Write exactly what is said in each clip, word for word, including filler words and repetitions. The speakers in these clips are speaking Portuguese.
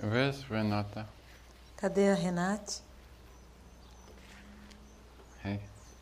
Where's Renata? Cadê a Renate? Hey.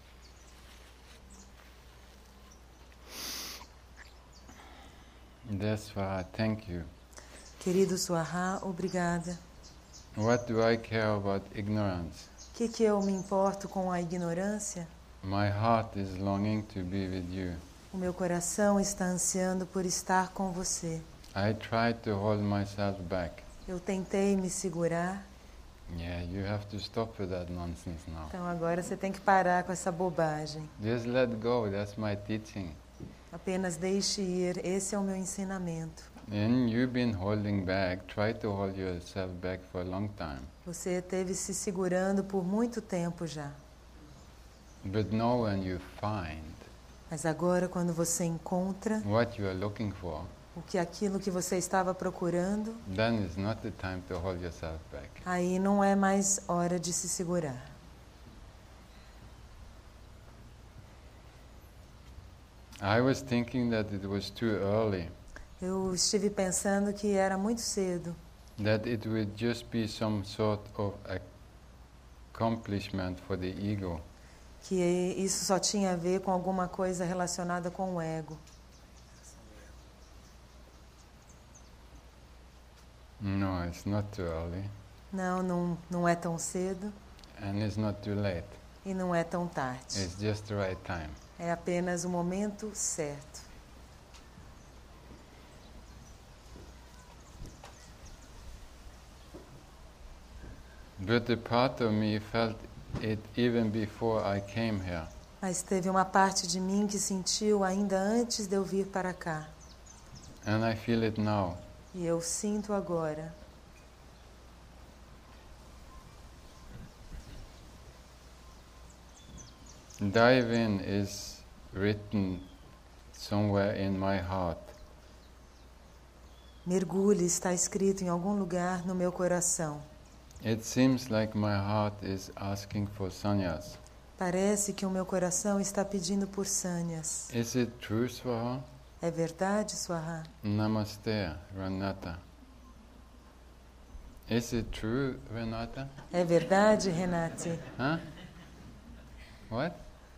Desva, thank you. Querido Swaha, obrigada. What do I care about ignorance? O que, que eu me importo com a ignorância? My heart is longing to be with you. O meu coração está ansiando por estar com você. I tried to hold myself back. Eu tentei me segurar. Yeah, you have to stop with that nonsense now. Então agora você tem que parar com essa bobagem. Just let go, that's my teaching. Apenas deixe ir, esse é o meu ensinamento. And you've been holding back, try to hold yourself back for a long time. Você teve se segurando por muito tempo já. But now when you find Mas agora quando você encontra what you are looking for, o que aquilo que você estava procurando, then it's not the time to hold yourself back. aí não é mais hora de se segurar. I was thinking that it was too early, Eu estive pensando que era muito cedo, that it would just be some sort of accomplishment for the ego. que isso só tinha a ver com alguma coisa relacionada com o ego. No, it's not too early, Não, não, não é tão cedo and it's not too late. e não é tão tarde. It's just the right time. É apenas o momento certo. But a part of me felt it even before I came here. Mas teve uma parte de mim que sentiu ainda antes de eu vir para cá. And I feel it now. E eu sinto agora. Dive in is written somewhere in my heart. Mergulhe está escrito em algum lugar no meu coração. It seems like my heart is asking for sannyas. Parece que o meu coração está pedindo por sânias. Is it true, Swaha? É verdade, Swaha? Namaste, Renata. Is it true, Renata? É verdade, Renate? Huh? What?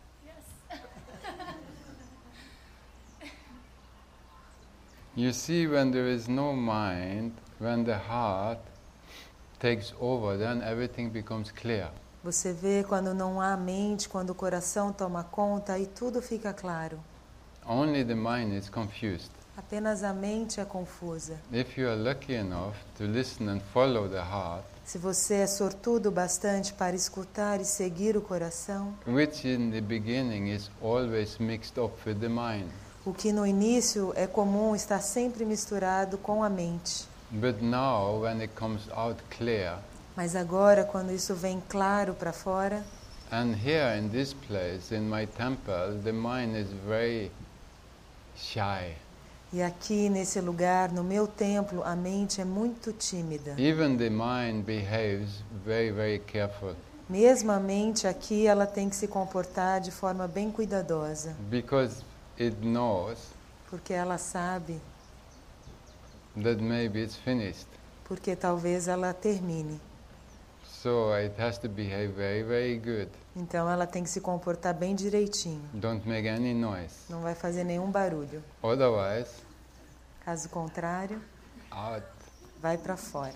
You see, when there is no mind, when the heart takes over, then everything becomes clear. Você vê quando não há mente, quando o coração toma conta e tudo fica claro. Only the mind is confused. Apenas a mente é confusa. If you are lucky enough to listen and follow the heart, Se você é sortudo bastante para escutar e seguir o coração, which in the beginning is always mixed up with the mind, o que no início é comum está sempre misturado com a mente. but now when it comes out clear, Mas agora, quando isso vem claro para fora, and here in this place, in my temple, the mind is very shy. e aqui nesse lugar, no meu templo, a mente é muito tímida. Even the mind behaves very, very careful, Mesmo a mente aqui, ela tem que se comportar de forma bem cuidadosa, because it knows porque ela sabe, that maybe it's finished. porque talvez ela termine. So it has to behave very, very good. Então ela tem que se comportar bem direitinho. Don't make any noise. Não vai fazer nenhum barulho. Otherwise, Caso contrário, out. vai para fora.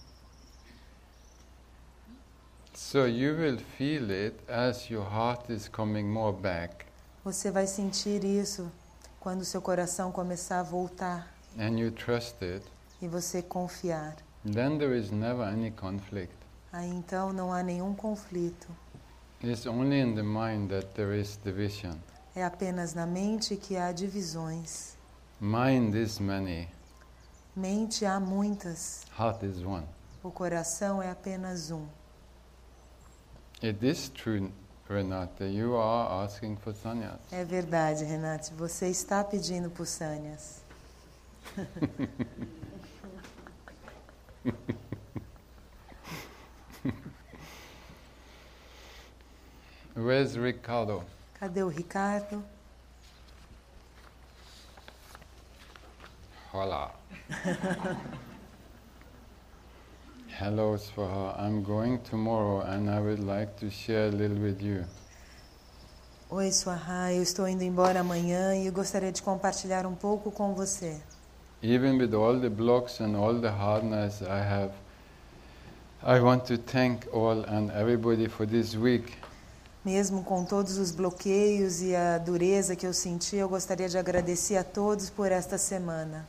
So you will feel it as your heart is coming more back, Você vai sentir isso quando seu coração começar a voltar and you trust it. e você confiar. Then there is never any conflict. Aí então não há nenhum conflito. It's only in the mind that there is division. É apenas na mente que há divisões. Mind is many, Mente há muitas. heart is one. O coração é apenas um. It is true, Renata, you are asking for sannyas. É verdade, Renate. Você está pedindo por sânias. Where's Ricardo? Cadê o Ricardo? Olá. hellos for her. I'm going tomorrow and I would like to share a little with you. Oi, Swaha, eu estou indo embora amanhã e eu gostaria de compartilhar um pouco com você. Even with all the blocks and all the hardness I have, I want to thank all and everybody for this week. Mesmo com todos os bloqueios e a dureza que eu senti, eu gostaria de agradecer a todos por esta semana.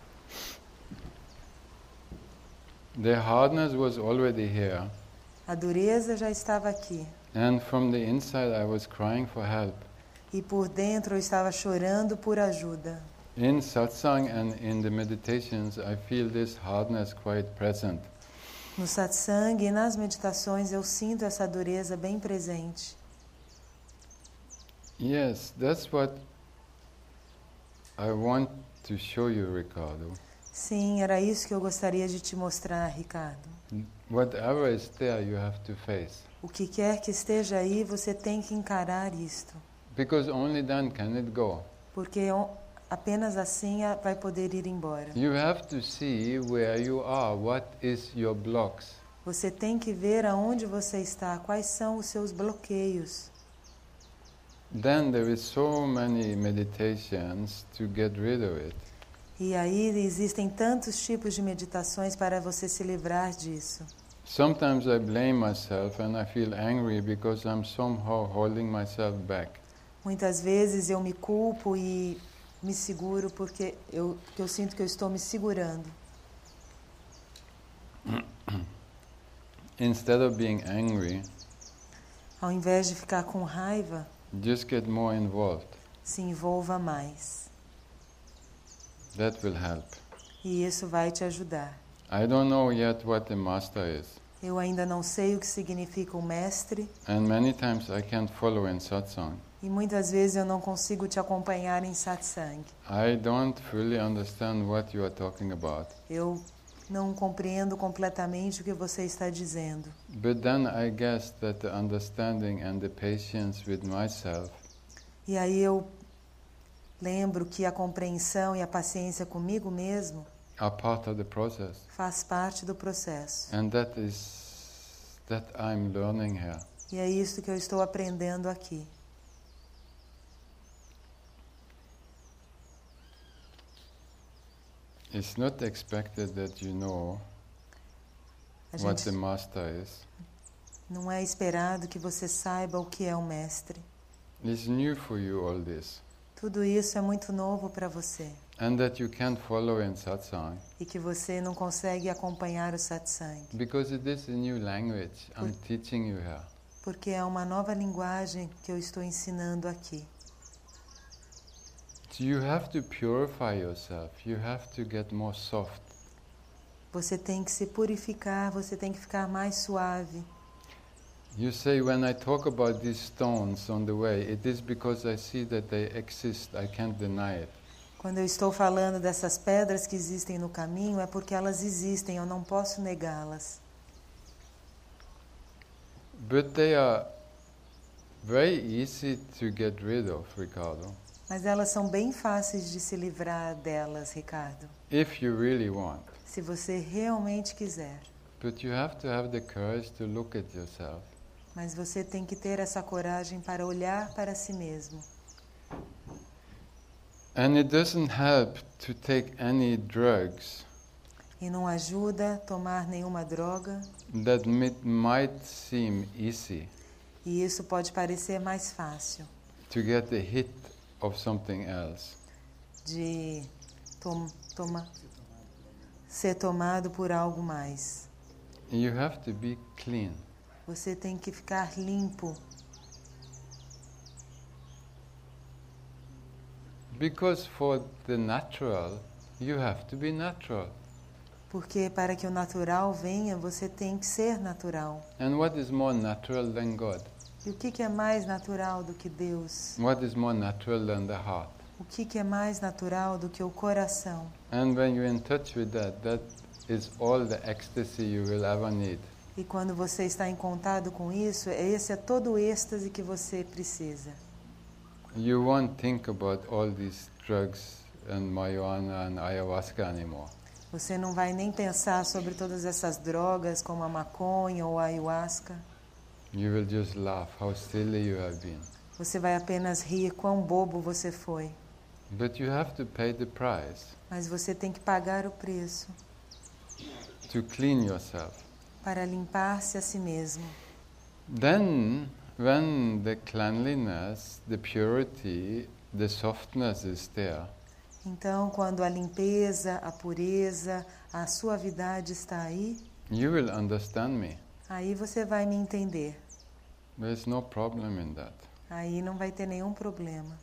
The hardness was already here. A dureza já estava aqui. And from the inside I was crying for help. E por dentro eu estava chorando por ajuda. In satsang and in the meditations I feel this hardness quite present. No satsang e nas meditações eu sinto essa dureza bem presente. Yes, that's what I want to show you, Ricardo. Sim, era isso que eu gostaria de te mostrar, Ricardo. Whatever is there, you have to face. O que quer que esteja aí, você tem que encarar isto. Because only then can it go. Porque apenas assim vai poder ir embora. You have to see where you are, what is your blocks. Você tem que ver aonde você está, quais são os seus bloqueios. Then there is so many meditations to get rid of it. E aí existem tantos tipos de meditações para você se livrar disso. Sometimes I blame myself and I feel angry because I'm somehow holding myself back. Muitas vezes eu me culpo e me seguro porque eu, porque eu sinto que eu estou me segurando. Instead of being angry, ao invés de ficar com raiva, just get more involved. Se envolva mais. That will help. E isso vai te ajudar. I don't know yet what the master is. Eu ainda não sei o que significa o mestre. And many times I can't follow in satsang. E muitas vezes eu não consigo te acompanhar em satsang. I don't fully understand what you are talking about. Eu não compreendo completamente o que você está dizendo. But then I guess that the understanding and the patience with myself. E aí eu lembro que a compreensão e a paciência comigo mesmo are part of the process. Faz parte do processo. And that is that I'm learning here. E é isso que eu estou aprendendo aqui. It's not expected that you know a what gente, the master is. Não é esperado que você saiba o que é o mestre. It's new for you all this. Tudo isso é muito novo para você. And that you can't follow in satsang. E que você não consegue acompanhar o satsang. Because it is a new language Por, I'm teaching you here. Porque é uma nova linguagem que eu estou ensinando aqui. So you have to purify yourself. You have to get more soft. Você tem que se purificar, você tem que ficar mais suave. You say, when I talk about these stones on the way, it is because I see that they exist, I can't deny it. Quando eu estou falando dessas pedras que existem no caminho, é porque elas existem, eu não posso negá-las. But they are very easy to get rid of, Ricardo. Mas elas são bem fáceis de se livrar delas, Ricardo. If you really want. Se você realmente quiser. But you have to have the courage to look at yourself. Mas você tem que ter essa coragem para olhar para si mesmo. And it doesn't help to take any drugs. E não ajuda tomar nenhuma droga. That might seem easy. E isso pode parecer mais fácil. To get the hit of something else. De tom, toma, ser tomado por algo mais. You have to be clean. Você tem que ficar limpo. Because for the natural, you have to be natural. Porque para que o natural venha, você tem que ser natural. And what is more natural than God? E o que que é mais natural do que Deus? What is more natural than the heart? O que que é mais natural do que o coração? And when you're in touch with that, that is all the ecstasy you will ever need. E quando você está em contato com isso, esse é todo o êxtase que você precisa. You won't think about all these drugs and marijuana and ayahuasca anymore. Você não vai nem pensar sobre todas essas drogas como a maconha ou a ayahuasca. You will just laugh how silly you have been. Você vai apenas rir quão bobo você foi. But you have to pay the price Mas você tem que pagar o preço to clean yourself. para limpar-se a si mesmo. Then, when the cleanliness, the purity, the softness is there, Então, quando a limpeza, a pureza, a suavidade está aí, you will understand me. aí você vai me entender. There's no problem in that. Aí não vai ter nenhum problema.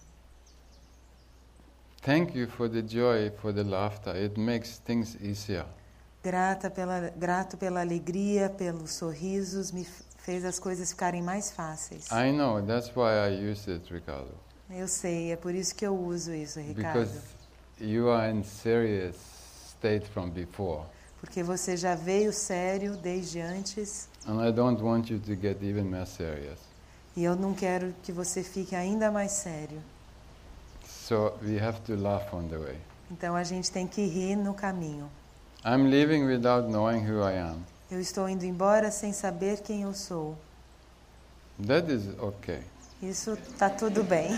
Thank you for the joy, for the laughter. It makes things easier. Grata pela, grato pela alegria, pelos sorrisos, me fez as coisas ficarem mais fáceis. I know, that's why I use it, Ricardo. Eu sei, é por isso que eu uso isso, Ricardo. Because you are in serious state from before. Porque você já veio sério desde antes. And I don't want you to get even more serious. E eu não quero que você fique ainda mais sério. So we have to laugh on the way. Então a gente tem que rir no caminho. I'm leaving without knowing who I am. Eu estou indo embora sem saber quem eu sou. That is okay. Isso tá tudo bem.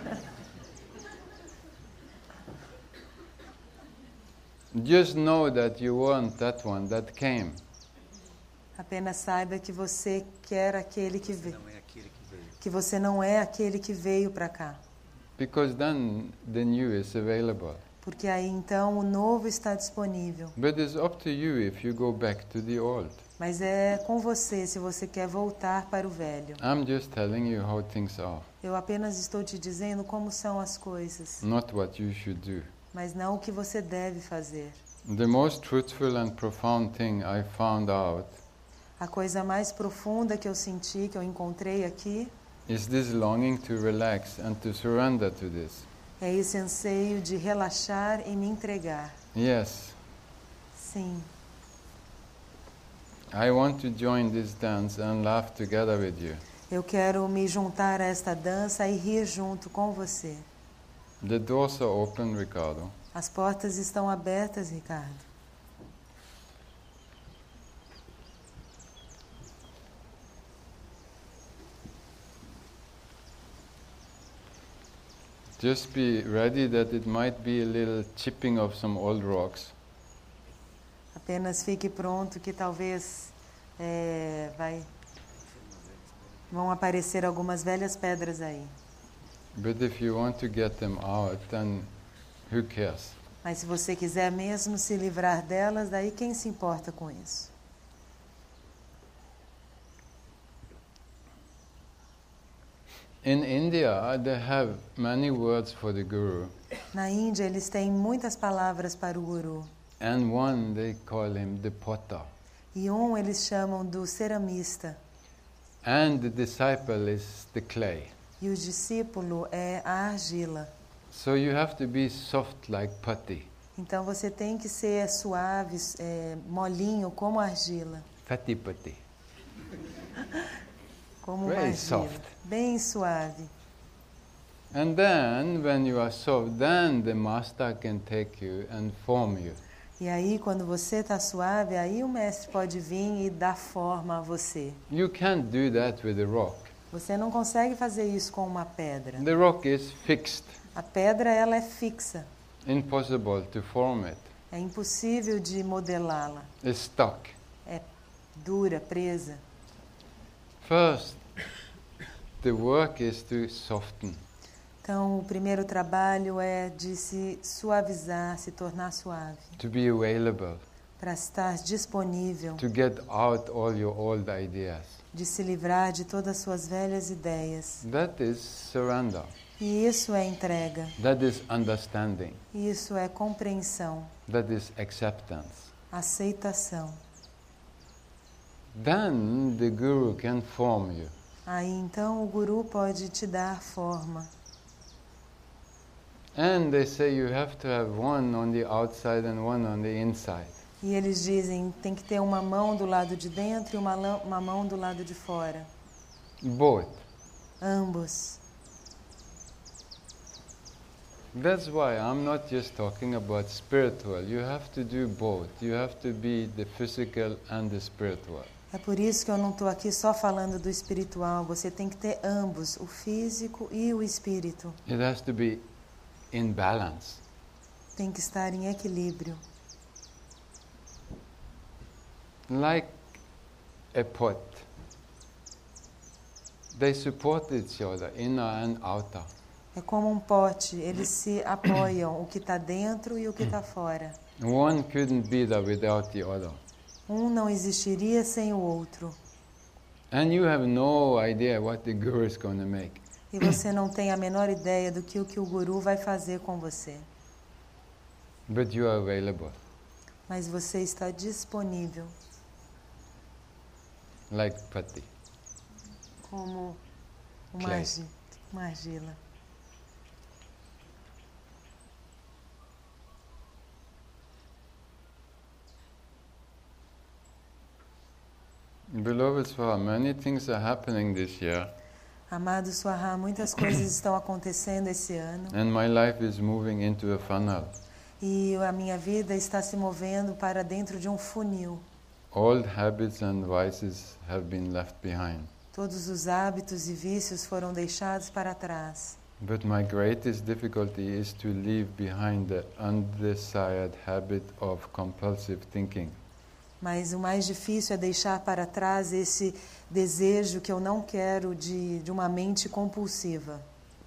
Just know that you weren't that one that came. Apenas saiba que você quer aquele que veio. Não é aquele que veio. Que você não é aquele que veio para cá. Because then the new is available. Porque aí então o novo está disponível. But it's up to you if you go back to the old. Mas é com você se você quer voltar para o velho. I'm just telling you how things are, Eu apenas estou te dizendo como são as coisas, not what you should do. mas não o que você deve fazer. The most truthful and profound thing I found out A coisa mais profunda que eu senti, que eu encontrei aqui, is this longing to relax and to surrender to this. é esse anseio de relaxar e me entregar. Yes, Sim, I want to join this dance and laugh together with you. eu quero me juntar a esta dança e rir junto com você. The doors are open, Ricardo. As portas estão abertas, Ricardo. Just be ready that it might be a little chipping of some old rocks. Apenas fique pronto que talvez é, vai, vão aparecer algumas velhas pedras aí. But if you want to get them out, then who cares? Mas se você quiser mesmo se livrar delas, daí quem se importa com isso? In India, they have many words for the Guru, Na Índia, eles têm muitas palavras para o Guru. and one they call him the potter, E um eles chamam do ceramista. and the disciple is the clay. E o discípulo é a argila. So you have to be soft like putty, Então você tem que ser suave, é, molinho como argila. fatty putty. Como Very uma argila. soft. Bem suave. And then, when you are soft, then the master can take you and form you. E aí, quando você está suave, aí o mestre pode vir e dar forma a você. You can't do that with a rock. Você não consegue fazer isso com uma pedra. The rock is fixed, A pedra, ela é fixa. impossible to form it. É impossível de modelá-la. It's stuck. É dura, presa. First, the work is to soften. Então, o primeiro trabalho é de se suavizar, se tornar suave. To be available, Para estar disponível, to get out all your old ideas. de se livrar de todas as suas velhas ideias. That is surrender. E isso é entrega. That is understanding. Isso é compreensão, That is acceptance. aceitação. Then the Guru can form you. Aí então o Guru pode te dar forma. And they say you have to have one on the outside and one on the inside. E eles dizem tem que ter uma mão do lado de dentro e uma, lã- uma mão do lado de fora. Both. Ambos. That's why I'm not just talking about spiritual. You have to do both. You have to be the physical and the spiritual. É por isso que eu não estou aqui só falando do espiritual. Você tem que ter ambos, o físico e o espírito. It has to be in balance. Tem que estar em equilíbrio. Like a pot. They support each other, inner and outer. É como um pote, eles se apoiam, o que está dentro e o que está fora. One couldn't be there without the other. Um não existiria sem o outro. And you have no idea what the guru is going to make. E você não tem a menor ideia do que o que o guru vai fazer com você. But you are available. Mas você está disponível. Like putty. Como uma, Clay. argi- uma argila. Beloved Swaha, many things are happening this year. Amado Swaha, muitas coisas estão acontecendo esse ano. And my life is moving into a funnel. E a minha vida está se movendo para dentro de um funil. Old habits and vices have been left behind. Todos os hábitos e vícios foram deixados para trás. But my greatest difficulty is to leave behind the undesired habit of compulsive thinking. Mas o mais difícil é deixar para trás esse desejo que eu não quero de, de uma mente compulsiva.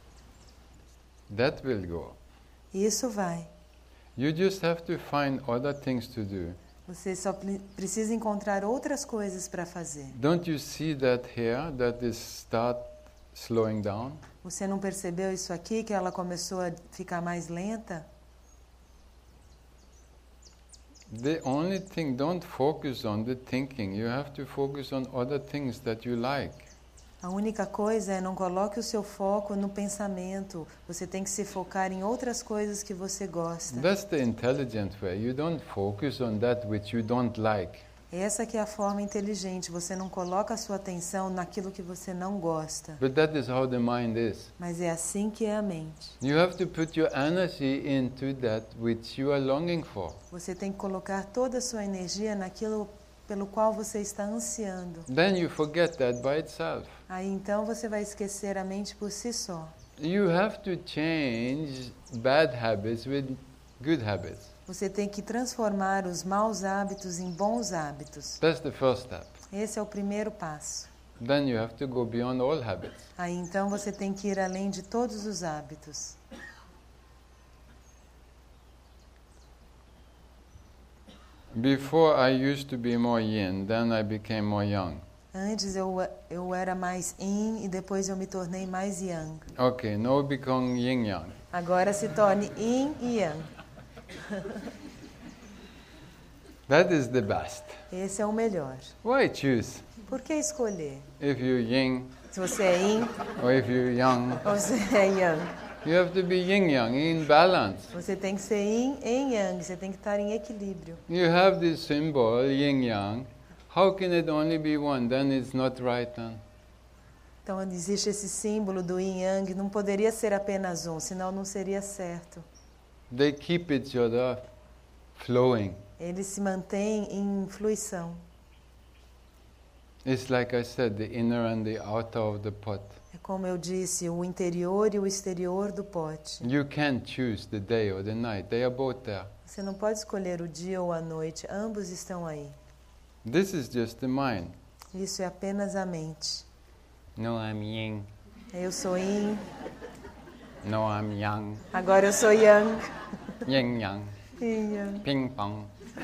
That will go. Isso vai. You just have to find other things to do. Você só pre- precisa encontrar outras coisas para fazer. Don't you see that here, that is start slowing down? Você não percebeu isso aqui, que ela começou a ficar mais lenta? The only thing, don't focus on the thinking. You have to focus on other things that you like. A única coisa é não coloque o seu foco no pensamento. Você tem que se focar em outras coisas que você gosta. That's the intelligent way. You don't focus on that which you don't like. Essa que é a forma inteligente. Você não coloca a sua atenção naquilo que você não gosta. But that is how the mind is. Mas é assim que é a mente. You have to put your energy into that which you are longing for. Você tem que colocar toda a sua energia naquilo pelo qual você está ansiando. Then you forget that by itself. Aí então você vai esquecer a mente por si só. You have to change bad habits with good habits. Você tem que transformar os maus hábitos em bons hábitos. That's the first step. Esse é o primeiro passo. Then you have to go beyond all habits. Aí então você tem que ir além de todos os hábitos. Before I used to be more yin, then I became more yang. Antes eu, eu era mais yin e depois eu me tornei mais yang. Okay, now become yin yang. Agora se torne yin e yang. That is the best. Esse é o melhor. Why choose? Por que escolher? If you're yin Se você é yin or if you're yang, ou você é yang. you have to be yin yang, in balance. Você tem que ser yin em yang. Você tem que estar em equilíbrio. You have this symbol, yin yang. How can it only be one? Then it's not right then. Então existe esse símbolo do yin yang. Não poderia ser apenas um, senão não seria certo. They keep each other flowing. Eles se mantêm em fluição. It's like I said, the inner and the outer of the pot. É como eu disse, o interior e o exterior do pote. You can't choose the day or the night. They are both there. Você não pode escolher o dia ou a noite. Ambos estão aí. This is just the mind. Isso é apenas a mente. No, I'm yin. Eu sou yin, No, I'm yang. agora eu sou yang. Yin yang. Yin yang. Ping pong.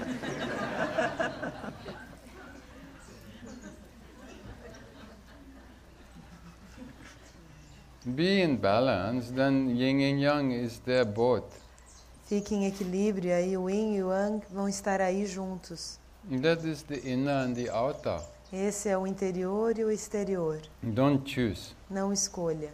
Be in balance, then yin and yang is there both. Fique em equilíbrio, aí o yin e o yang vão estar aí juntos. That is the inner and the outer. Esse é o interior e o exterior. Don't choose. Não escolha.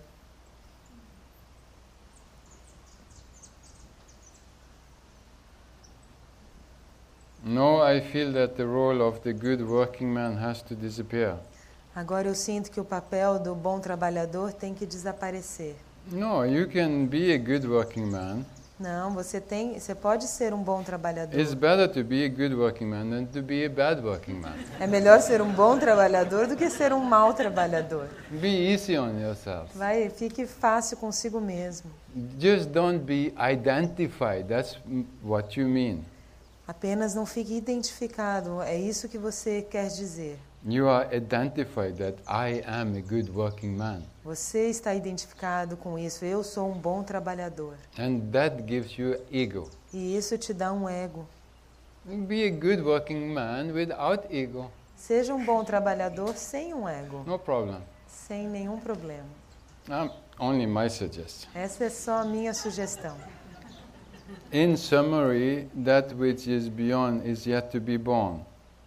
No, I feel that the role of the good working man has to disappear. Agora eu sinto que o papel do bom trabalhador tem que desaparecer. No, you can be a good working man. Não, você tem, você pode ser um bom trabalhador. It's better to be a good working man than to be a bad working man. É melhor ser um bom trabalhador do que ser um mau trabalhador. Be easy on yourself. Vai, fique fácil consigo mesmo. Just don't be identified. That's m- what you mean. Apenas não fique identificado. É isso que você quer dizer. You are identified that I am a good working man. Você está identificado com isso. Eu sou um bom trabalhador. And that gives you ego. E isso te dá um ego. Be a good working man without ego. Seja um bom trabalhador sem um ego. No problem. Sem nenhum problema. Um, only my suggestion. Essa é só a minha sugestão. In summary, that which is beyond is yet to be born.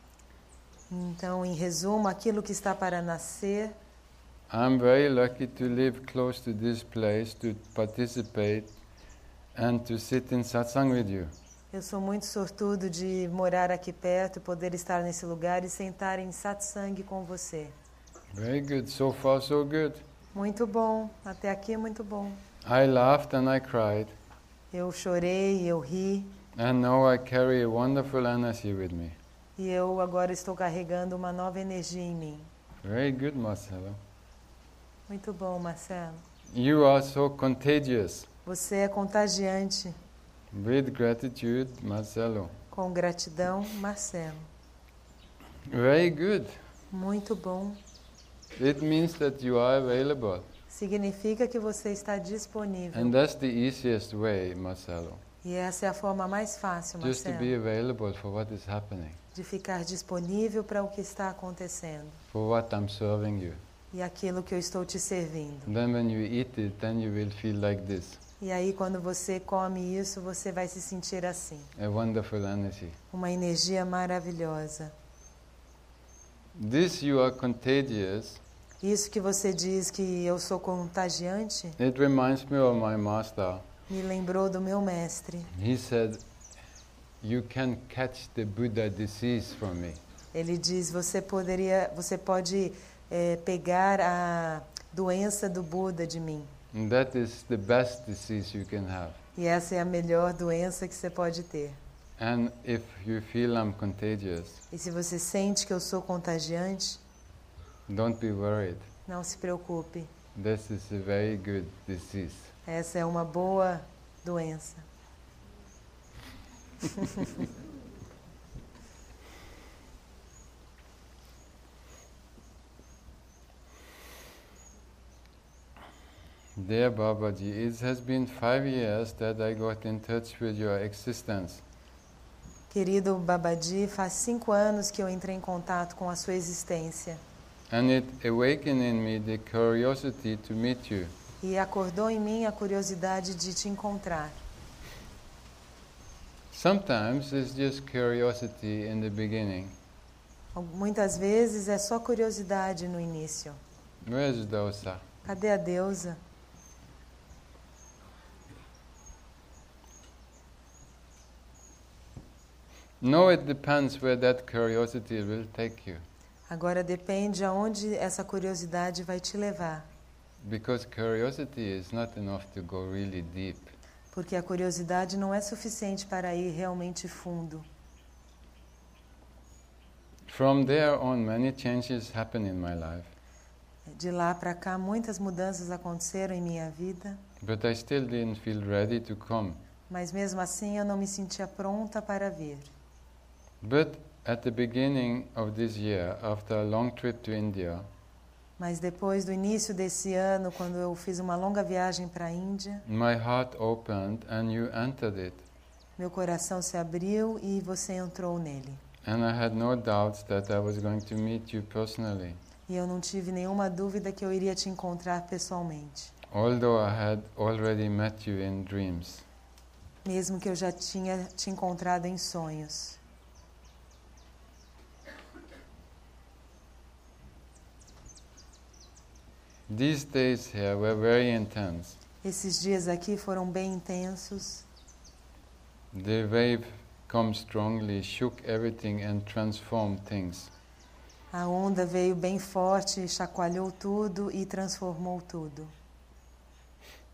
Então, em resumo, aquilo que está para nascer. I'm very lucky to live close to this place, to participate and to sit in satsang with you. Eu sou muito sortudo de morar aqui perto, poder estar nesse lugar e sentar em satsang com você. Very good. So far, so good. Muito bom. Até aqui, muito bom. I laughed and I cried. Eu chorei, eu ri. And now I carry a wonderful energy with me. E eu agora estou carregando uma nova energia em mim. Very good, Marcelo. Muito bom, Marcelo. You are so contagious. Você é contagiante. With gratitude, Marcelo. Com gratidão, Marcelo. Very good. Muito bom. It means that you are available. Significa que você está disponível. And that's the easiest way, Marcelo. E essa é a forma mais fácil, Just to be Marcelo, available for what is happening, de ficar disponível para o que está acontecendo for what I'm serving you. e aquilo que eu estou te servindo. And then when you eat it, then you will feel like this. E aí, quando você come isso, você vai se sentir assim. A wonderful energy. Uma energia maravilhosa. This you are contagious. Isso que você diz que eu sou contagiante, It reminds me of my master. me lembrou do meu mestre. He said, you can catch the Buddha disease from me. Ele diz, você poderia, você pode é, pegar a doença do Buda de mim. And that is the best disease you can have. E essa é a melhor doença que você pode ter. And if you feel I'm contagious, E se você sente que eu sou contagiante, don't be worried. não se preocupe. This is a very good disease. Essa é uma boa doença. Dear Babaji, it has been five years that I got in touch with your existence. Querido Babaji, faz cinco anos que eu entrei em contato com a sua existência. And it awakened in me the curiosity to meet you. E acordou em mim a curiosidade de te encontrar. Sometimes it's just curiosity in the beginning. Muitas vezes é só curiosidade no início. Where's Dosa? Cadê a deusa? No, it depends where that curiosity will take you. Agora depende aonde essa curiosidade vai te levar. Because curiosity is not enough to go really deep. Porque a curiosidade não é suficiente para ir realmente fundo. From there on, many changes happen in my life. De lá para cá, muitas mudanças aconteceram em minha vida, But I still didn't feel ready to come. mas mesmo assim eu não me sentia pronta para vir. But at the beginning of this year, after a long trip to India, Mas depois do início desse ano, quando eu fiz uma longa viagem para a Índia, my heart opened and you entered it. meu coração se abriu e você entrou nele. And I had no doubts that I was going to meet you personally. E eu não tive nenhuma dúvida que eu iria te encontrar pessoalmente. Although I had already met you in dreams. Mesmo que eu já tinha te encontrado em sonhos. These days here were very intense. Esses dias aqui foram bem intensos. The wave come strongly, shook everything and transformed things. A onda veio bem forte, chacoalhou tudo e transformou tudo.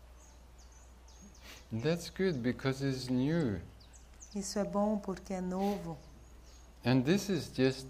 That's good because it's new. Isso é bom porque é novo. And this is just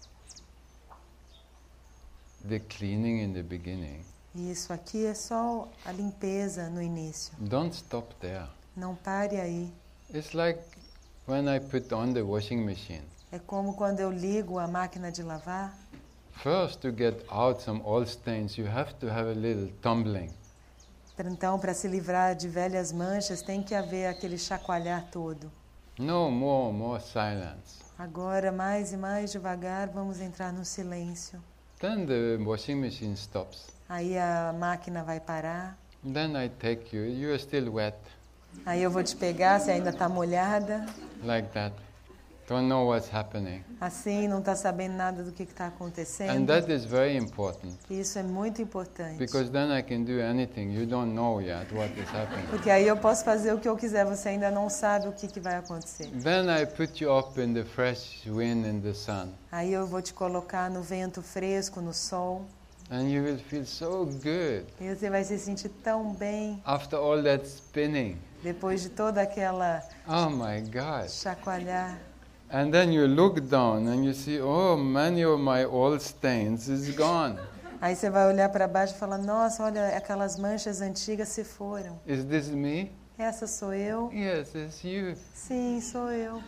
the cleaning in the beginning. E isso aqui é só a limpeza no início. Don't stop there. Não pare aí. It's like when I put on the washing machine. É como quando eu ligo a máquina de lavar. First, to get out some old stains, you have to have a little tumbling. Então, para se livrar de velhas manchas, tem que haver aquele chacoalhar todo. No more, more silence. Agora, mais e mais devagar, vamos entrar no silêncio. Then the washing machine stops. Aí a máquina vai parar. Then I take you, you are still wet, Aí eu vou te pegar, se ainda está molhada. like that. Don't know what's happening. Assim, não está sabendo nada do que está And acontecendo. that is very important, Isso é muito importante. because then I can do anything. You don't know yet what is happening. Porque aí eu posso fazer o que eu quiser, você ainda não sabe o que, que vai acontecer. Then I put you up in the fresh wind in the sun, Aí eu vou te colocar no vento fresco, no sol. and you will feel so good E você vai se sentir tão bem after all that spinning. depois de toda aquela Oh my God. chacoalhar. And then you look down and you see, oh, many of my old stains is gone. Aí você vai olhar para baixo e falar, nossa, olha, aquelas manchas antigas se foram. Is this me? Essa sou eu? Yes, it's you. Sim, sou eu.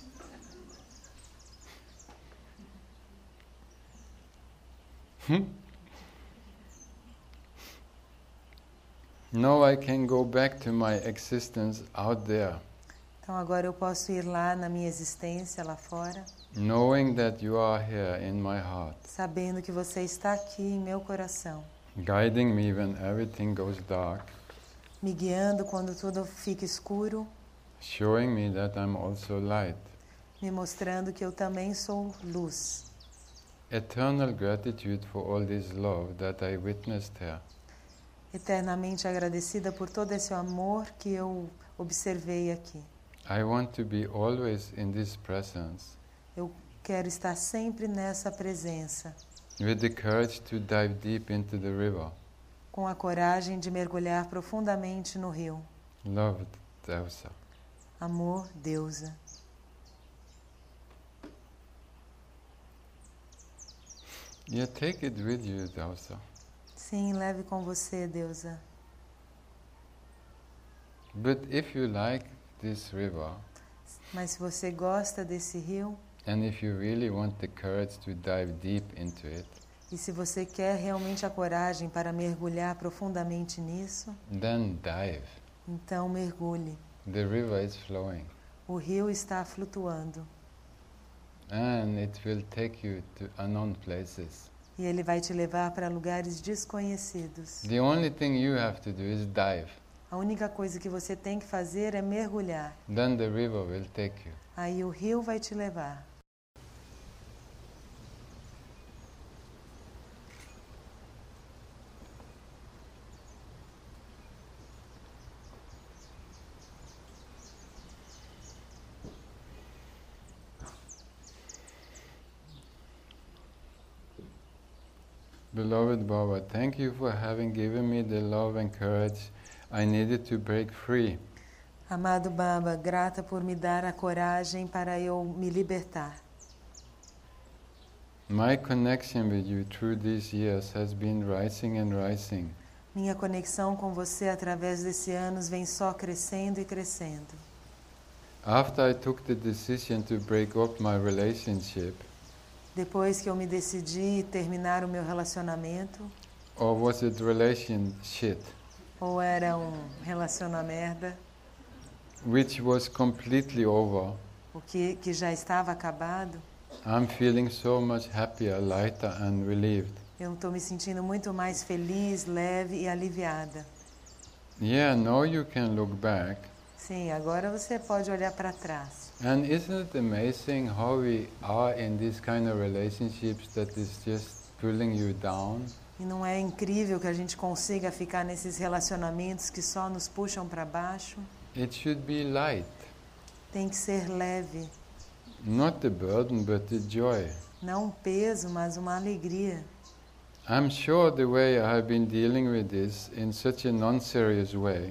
Now I can go back to my existence out there, Então agora eu posso ir lá na minha existência, lá fora, knowing that you are here in my heart, sabendo que você está aqui em meu coração, guiding me when everything goes dark, me guiando quando tudo fica escuro, showing me that I'm also light. me mostrando que eu também sou luz. Eternal gratitude for all this love that I witnessed here. Eternamente agradecida por todo esse amor que eu observei aqui. I want to be always in this presence, Eu quero estar sempre nessa presença, with the courage to dive deep into the river. com a coragem de mergulhar profundamente no rio. Loved Deusa. Amor, deusa. Yeah, take it with you, Deusa. Sim, leve com você, deusa. But if you like this river, Mas se você gosta desse rio, and if you really want the courage to dive deep into it, e se você quer realmente a coragem para mergulhar profundamente nisso, then dive. então mergulhe. The river is flowing, O rio está flutuando and it will take you to unknown places. e ele vai te levar para lugares desconhecidos. The only thing you have to do is dive. A única coisa que você tem que fazer é mergulhar. Then the river will take you. Aí o rio vai te levar. Beloved Baba, thank you for having given me the love and courage I needed to break free. Amado Baba, grata por me dar a coragem para eu me libertar. My connection with you through these years has been rising and rising. Minha conexão com você através desses anos vem só crescendo e crescendo. After I took the decision to break up my relationship, Depois que eu me decidi terminar o meu relacionamento, or was it relationship, ou era um relacionamento which was completely over, o que, que já estava acabado, I'm feeling so much happier, lighter and relieved. eu estou me sentindo muito mais feliz, leve e aliviada. Yeah, now you can look back. Sim, agora você pode olhar para trás. And isn't it amazing how we are in these kind of relationships that is just pulling you down? E não é incrível que a gente consiga ficar nesses relacionamentos que só nos puxam para baixo? It should be light. Tem que ser leve. Not the burden, but the joy. Não um peso, mas uma alegria. I'm sure the way I have been dealing with this in such a non-serious way,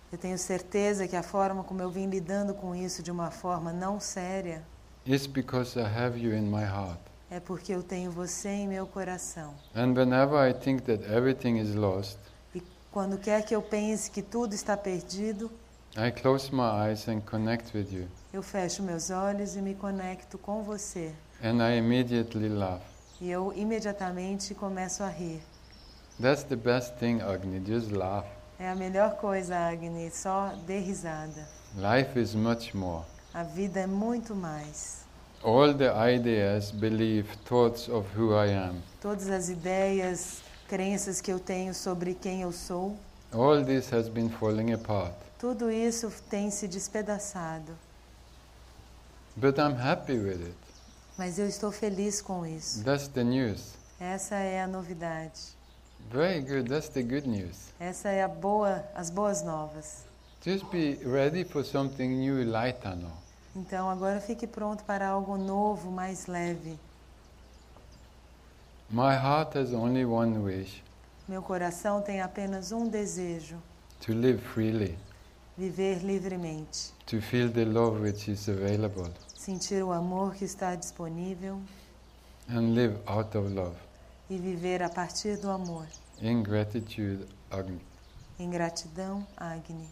Eu tenho certeza que a forma como eu vim lidando com isso de uma forma não séria is because I have you in my heart. é porque eu tenho você em meu coração. And whenever I think that everything is lost, E quando quer que eu pense que tudo está perdido, I close my eyes and connect with you. eu fecho meus olhos e me conecto com você. And I immediately laugh. E eu imediatamente começo a rir. That's the best thing, Agni, just laugh. É a melhor coisa, Agni, só dê risada. Life is much more. A vida é muito mais. All the ideas, belief, thoughts of who I am, Todas as ideias, crenças que eu tenho sobre quem eu sou, all this has been falling apart. tudo isso tem se despedaçado. But I'm happy with it. Mas eu estou feliz com isso. That's the news. Essa é a novidade. Very good, that's the good news. Essa é a boa, as boas novas. Just be ready for something new, lighter now. Então agora fique pronto para algo novo, mais leve. My heart has only one wish, Meu coração tem apenas um desejo: to live freely, viver livremente, to feel the love which is available, sentir o amor que está disponível and live out of love. e viver a partir do amor. In gratitude, Agni. Em gratidão, Agni.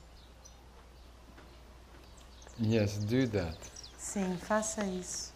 Yes, do that. Sim, faça isso.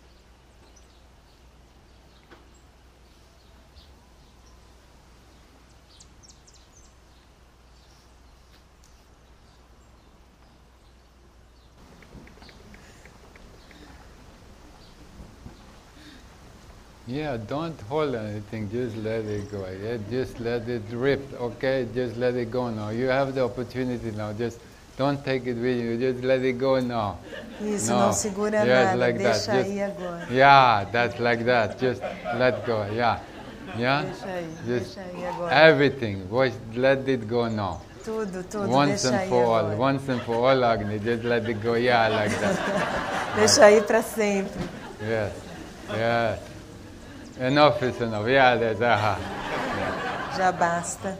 Yeah, don't hold anything, just let it go. Yeah, just let it rip, okay? Just let it go now. You have the opportunity now. Just don't take it with you. Just let it go now. Isso, No. não segura Yes, nada, like that. deixa Just- aí agora. Yeah, that's like that. Just let go. Yeah. Yeah? Deixa aí, Just deixa aí agora. everything. Just let it go now. Tudo, tudo, Once deixa and aí for all. agora. Once and for all, Agni. Just let it go. Yeah, like that. Deixa aí para sempre. Yes. Yes. Enough is enough. Yeah, that's aha. Já basta.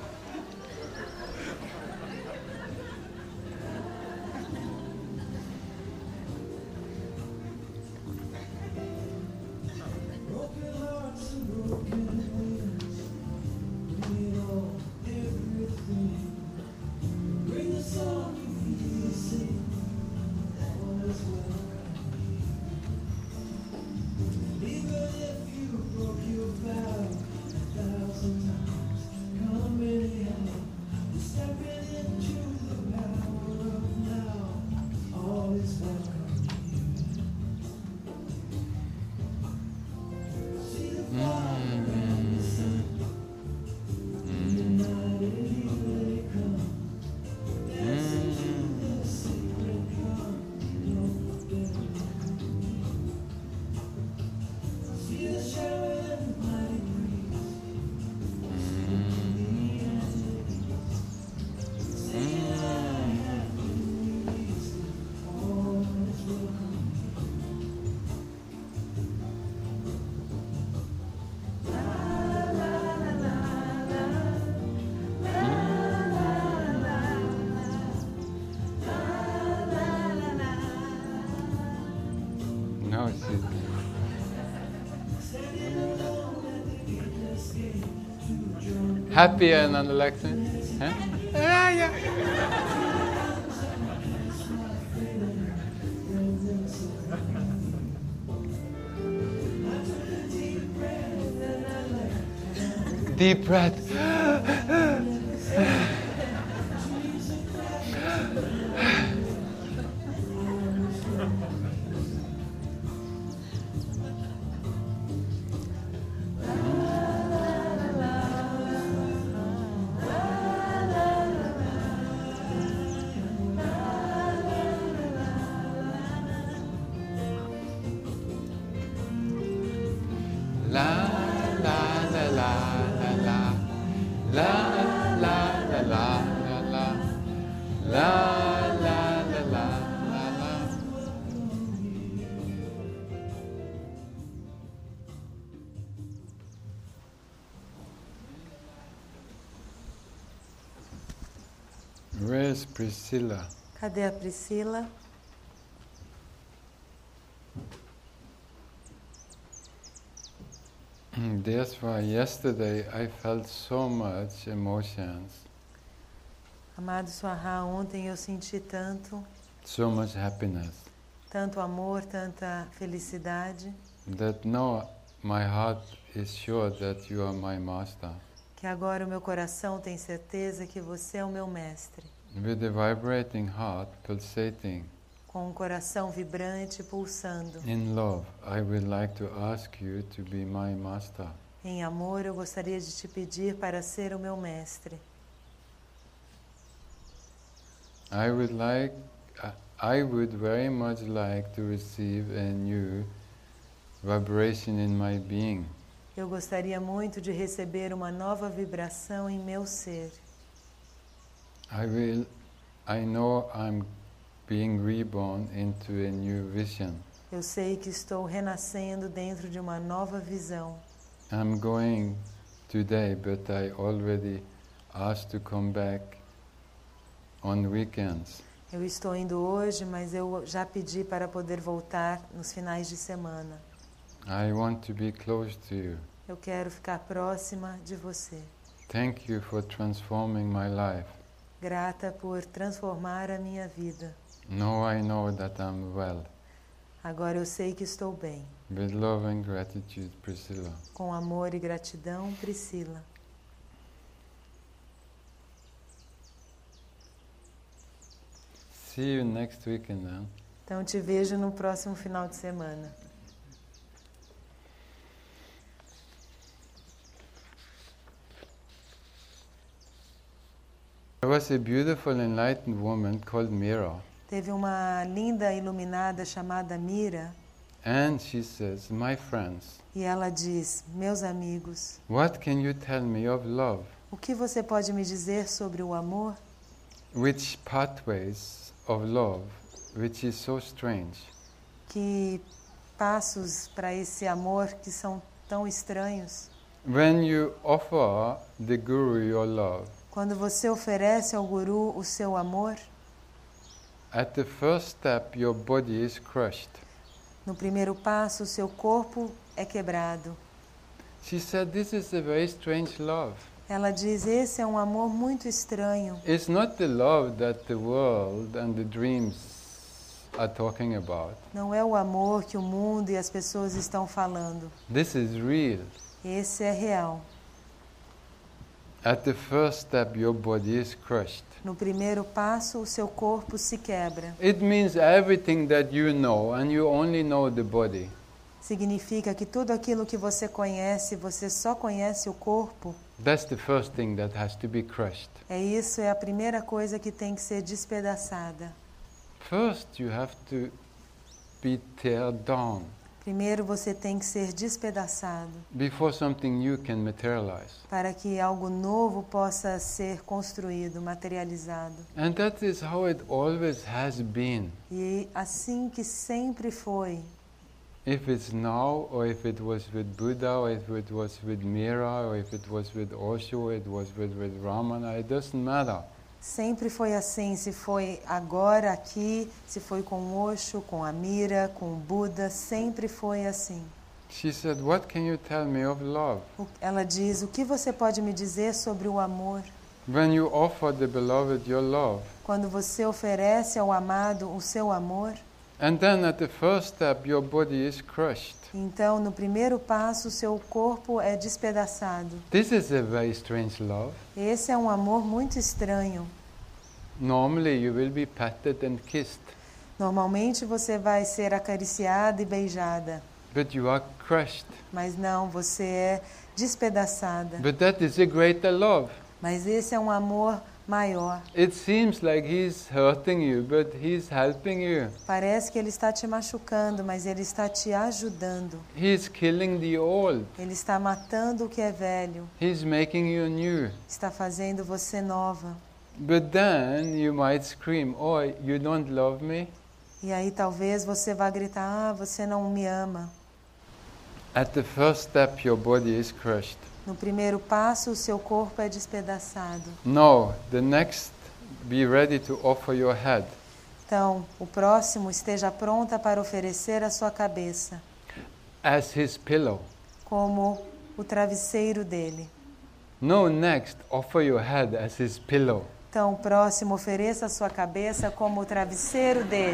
No, she's... Happy and relaxing? Huh? Yeah, yeah. Deep breath. La la la la la la la la la la la la la la la la la. Where's Priscilla? Cadê a Priscila? That's why yesterday I felt so much emotions, Amado Swaha, ontem eu senti tanto, so much happiness, tanto amor, tanta felicidade, that now my heart is sure that you are my master. que agora o meu coração tem certeza que você é o meu mestre. With a vibrating heart pulsating Com um coração vibrante pulsando. in love, I would like to ask you to be my master. Em amor, eu gostaria de te pedir para ser o meu mestre. I would like, I would very much like to receive a new vibration in my being. Eu gostaria muito de receber uma nova vibração em meu ser. I will, I know I'm being reborn into a new vision. Eu sei que estou renascendo dentro de uma nova visão. I'm going today, but I already asked to come back on weekends. Eu estou indo hoje, mas eu já pedi para poder voltar nos finais de semana. I want to be close to you. Eu quero ficar próxima de você. Thank you for transforming my life. Grata por transformar a minha vida. Now I know that I'm well. Agora eu sei que estou bem. With love and gratitude, Priscilla. Com amor e gratidão, Priscila. See you next weekend then. Então te vejo no próximo final de semana. There was a beautiful enlightened woman called Mira, Teve uma linda iluminada chamada Mira, and she says, "My friends, e ela diz: meus amigos, what can you tell me of love? o que você pode me dizer sobre o amor? Which pathways of love, which is so strange? Que passos para esse amor que são tão estranhos? When you offer the Guru your love, Quando você oferece ao Guru o seu amor, at the first step your body is crushed." no primeiro passo o seu corpo é quebrado. She said, "This is a very strange love. Ela diz: esse é um amor muito estranho. It's not the love that the world and the dreams are talking about. Não é o amor que o mundo e as pessoas estão falando. This is real. Esse é real. At the first step your body is crushed. No primeiro passo, o seu corpo se quebra. It means everything that you know and you only know the body. Significa que tudo aquilo que você conhece, você só conhece o corpo. That's the first thing that has to be crushed. É isso, é a primeira coisa que tem que ser despedaçada. First you have to be tear down Primeiro você tem que ser despedaçado before something new can materialize. para que algo novo possa ser construído, materializado. And that is how it always has been. E assim que sempre foi. If it's now, or if it was with Buddha, or if it was with Mira, or if it was with Osho, or it was with, with Ramana, it doesn't matter. Sempre foi assim, se foi agora, aqui, se foi com Osho, com a Mira, com o Buda, sempre foi assim. She said, "What can you tell me of love?" O- Ela diz: o que você pode me dizer sobre o amor? When you offer the beloved your love, Quando você oferece ao amado o seu amor, and then at the first step your body is crushed. então no primeiro passo o seu corpo é despedaçado. This is a very strange love. Esse é um amor muito estranho. Normally you will be patted and kissed, Normalmente você vai ser acariciada e beijada, but you are crushed. mas não, você é despedaçada. But that is a greater love. Mas esse é um amor maior. It seems like he's hurting you, but he's helping you. Parece que ele está te machucando, mas ele está te ajudando. He's killing the old. Ele está matando o que é velho. He's making you new. Está fazendo você nova. But then you might scream, "Oh, you don't love me?" E aí talvez você vá gritar: ah, você não me ama. At the first step your body is crushed. No primeiro passo, o seu corpo é despedaçado. No, the next be ready to offer your head Então, o próximo esteja pronta para oferecer a sua cabeça as his pillow. como o travesseiro dele. No, next, offer your head as his pillow. Então, o próximo ofereça a sua cabeça como o travesseiro dele.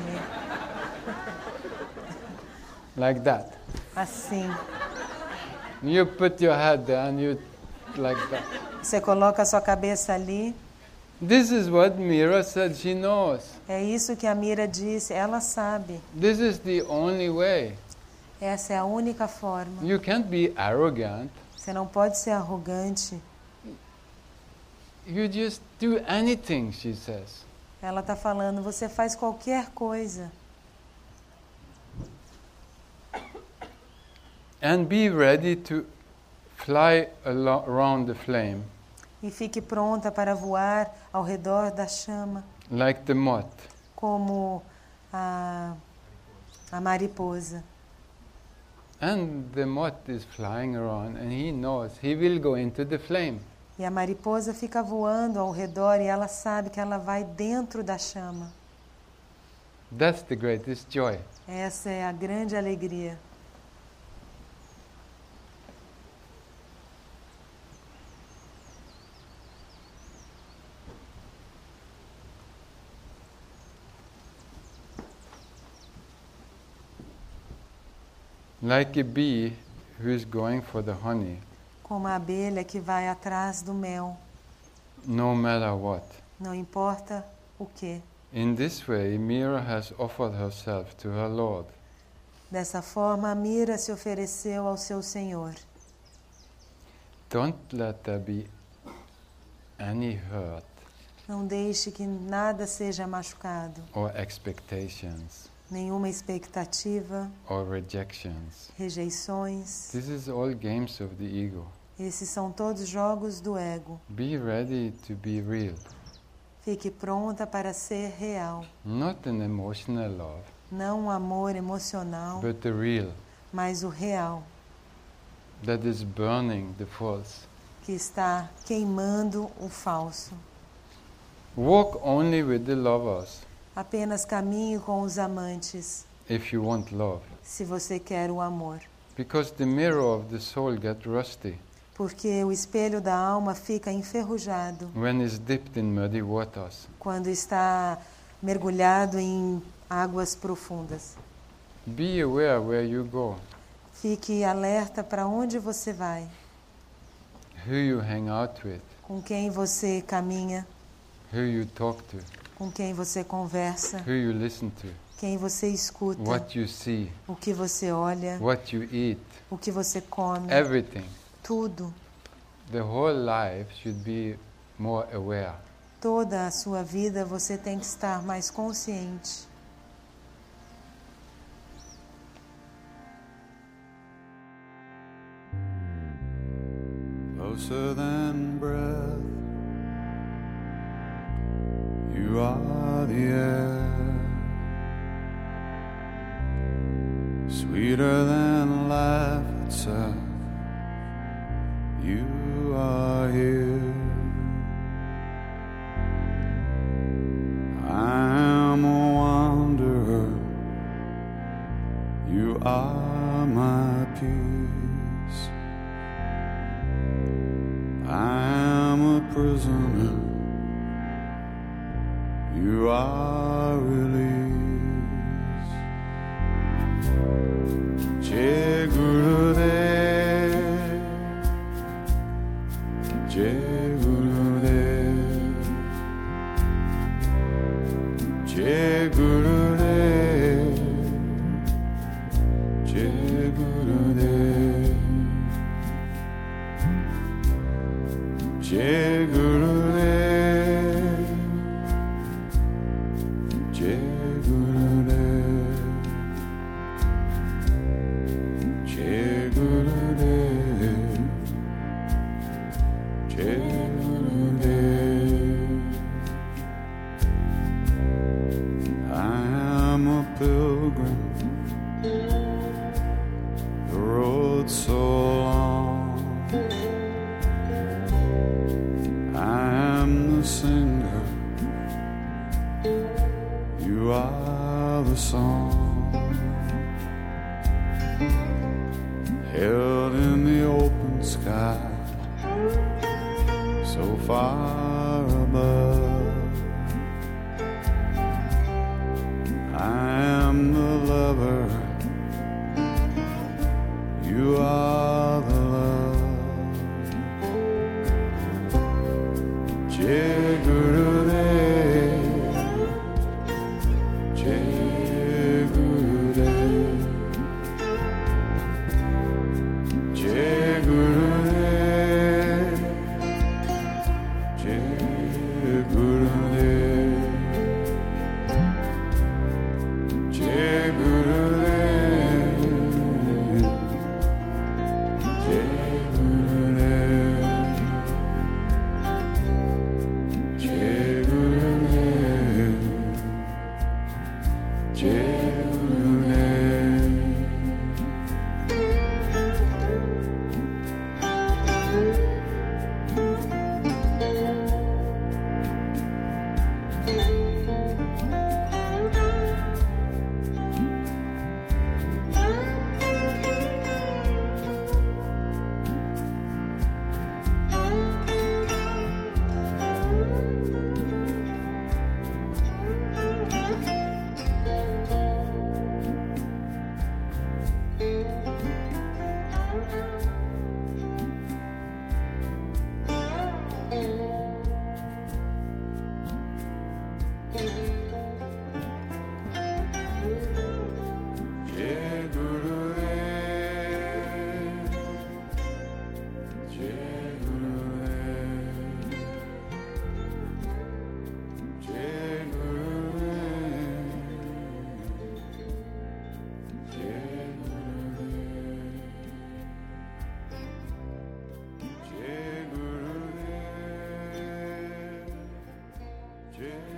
Like that. Assim. You put your head down, you like that. Você coloca a sua cabeça ali. This is what Mira said she knows. É isso que a Mira disse. Ela sabe. This is the only way. Essa é a única forma. You can't be arrogant. Você não pode ser arrogante. You just do anything, she says. Ela está falando, você faz qualquer coisa. And be ready to fly alo- around the flame, E fique pronta para voar ao redor da chama, like the moth. como a, a mariposa. And the moth is flying around, and he knows he will go into the flame. E a mariposa fica voando ao redor e ela sabe que ela vai dentro da chama. That's the greatest joy. Essa é a grande alegria. Like a bee who is going for the honey, Como a abelha que vai atrás do mel, no matter what. não importa o que. In this way, Mira has offered herself to her Lord. Dessa forma, a Mira se ofereceu ao seu Senhor. Don't let there be any hurt Não deixe que nada seja machucado, or expectations nenhuma expectativa, or rejections. rejeições. This is all games of the ego. Esses são todos jogos do ego. Be ready to be real. Fique pronta para ser real. Not an emotional love, Não um amor emocional, but the real, mas o real, that is burning the false. que está queimando o falso. Walk only with the lovers Apenas caminhe com os amantes, if you want love, se você quer o amor. because the mirror of the soul gets rusty Porque o espelho da alma fica enferrujado when it's dipped in muddy waters. quando está mergulhado em águas profundas. Be aware where you go, Fique alerta para onde você vai, who you hang out with, com quem você caminha, who you talk to, com quem você conversa, who you listen to, quem você escuta, what you see, o que você olha, what you eat, o que você come, everything. tudo. The whole life should be more aware. Toda a sua vida você tem que estar mais consciente. Closer than breath, you are the air. Sweeter than life itself, you are here. I am a wanderer, you are my peace. I am a prisoner, you are release. Jai Gurudev, Jai Gurudev, Jai Gurudev, Jai Gurudev, Jai Gurudev, Jai Gurudev, Jai Gurudev, Jai Gurudev. I am a pilgrim, the road so long. I am the singer a song held in the open sky, so far above. I am the lover, you are the love. Jai Gurudev, Jai Gurudev, Jai Gurudev, Jai Gurudev, Jai Gurudev, Jai Gurudev, Jai Gurudev, Jai Gurudev. Jai Gurudev, Jai Gurudev, Jai Gurudev, Jai Gurudev, Jai Gurudev, Jai